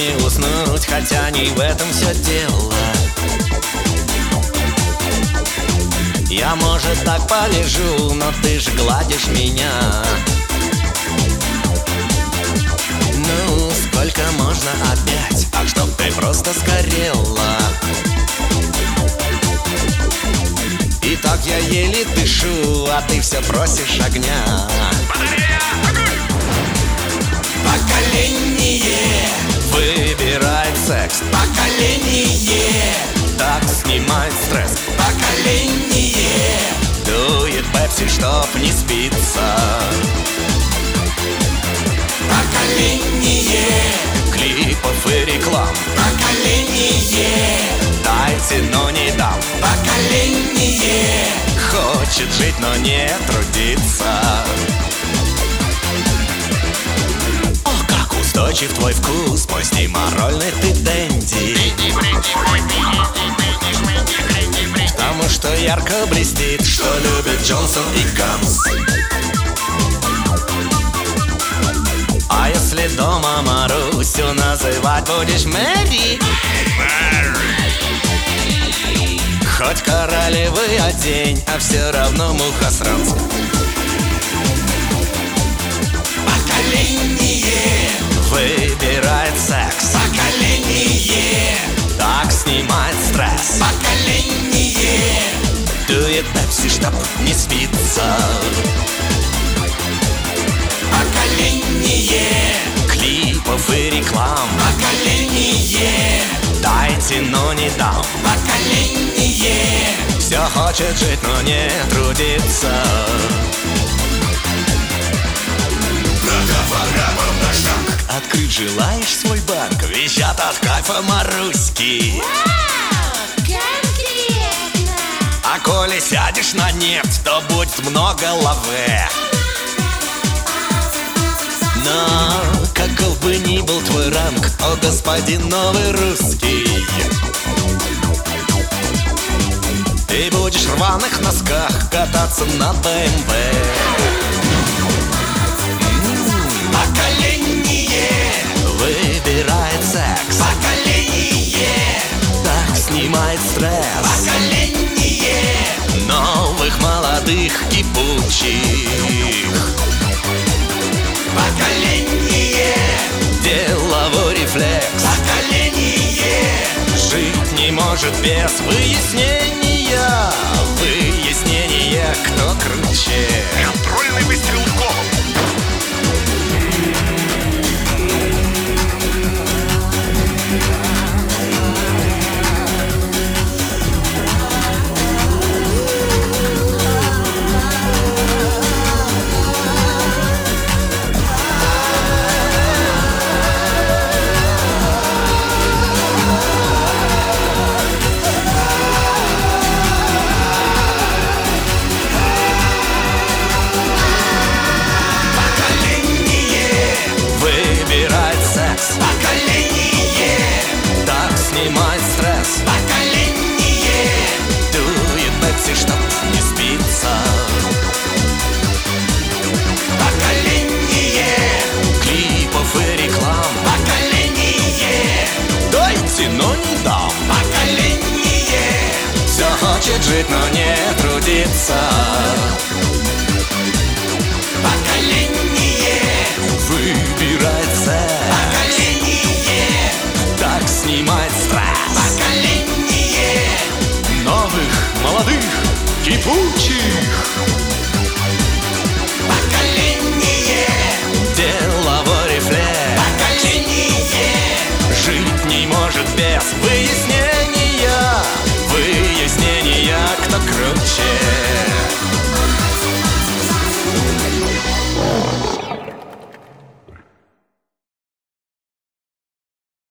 не уснуть, хотя не в этом все дело. Я, может, так полежу, но ты ж гладишь меня. Ну, сколько можно опять? А чтоб ты просто сгорела. И так я еле дышу, а ты все просишь огня. Поколение выбирает секс. Поколение так снимает стресс. Поколение дует пепси, чтоб не спится. Поколение клипов и реклам. Поколение дайте, но не дам. Поколение хочет жить, но не трудится. О, как устойчив твой вкус, мой стиморольный ты дэнди. Потому что ярко блестит, что любит Джонсон и Ганс. А если дома Марусю называть будешь Мэри? Хоть королевы одень, а все равно мухосранцы. Поколение выбирает секс. Поколение так снимает стресс. Поколение дует пепси, чтоб не спится. Поколение клипов и реклам. Поколение дайте, но не дам. Поколение все хочет жить, но не трудится. Открыть желаешь свой банк? Визжат от кайфа Маруськи. Конкретно. А коли сядешь на нефть, то будет много лаве. Но каков бы ни был твой ранг, о господин новый русский, ты будешь в рваных носках кататься на БМВ. Поколение выбирает секс. Поколение так снимает стресс. Поколение новых молодых кипучих. Поколение деловой рефлекс. Поколение жить не может без выяснения. Выяснение, кто круче. Контрольный выстрел в голову. Поколение так снимает стресс. Поколение дует пепси, чтоб не спится. Поколение клипов и реклам. Поколение дайте, но не дам. Поколение все хочет жить, но не трудится. Поколение выбирает секс. Поколение так снимает стресс. Поколение новых, молодых, кипучих. Поколение деловой рефлекс. Поколение жить не может без выяснения.